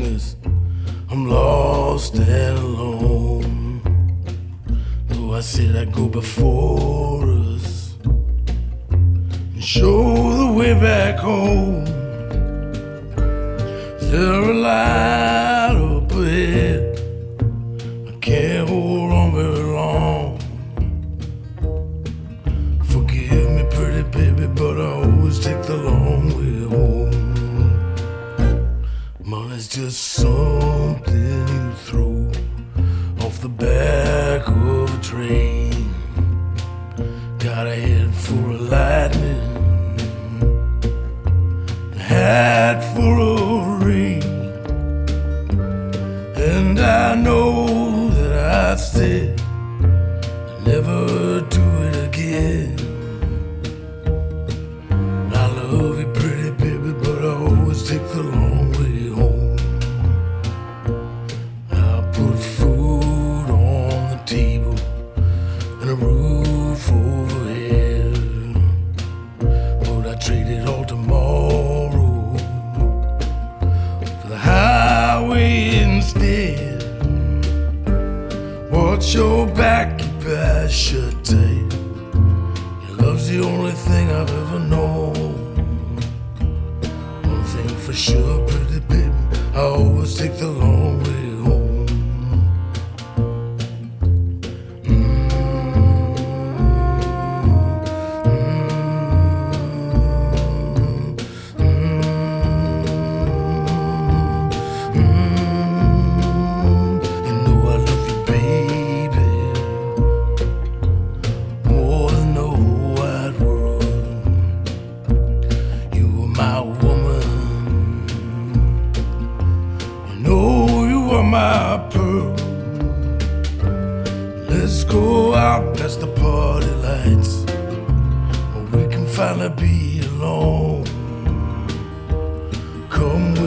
darkness, I'm lost and alone. Though I said I'd go before us and show the way back home. Is there a light up ahead? I can't hold on very long. Forgive me, pretty baby, but I always take the long way home. Money's just something you throw off the back of a train. Got a head full of lightning, a hat full of rain, and I know that I'd say I'd never do it again. I love you, pretty baby, but I always take the long way home. I put food on the table and a roof overhead, but I trade it all tomorrow for the highway instead. Watch your back, keep your eyes shut tight. Your love's the only thing I've ever known. One thing for sure, pretty baby, I always take the long way home. You know I love you, baby, more than the whole wide world. You are my woman, you know you are my pearl. Let's go out past the party lights, where we can finally be alone. Come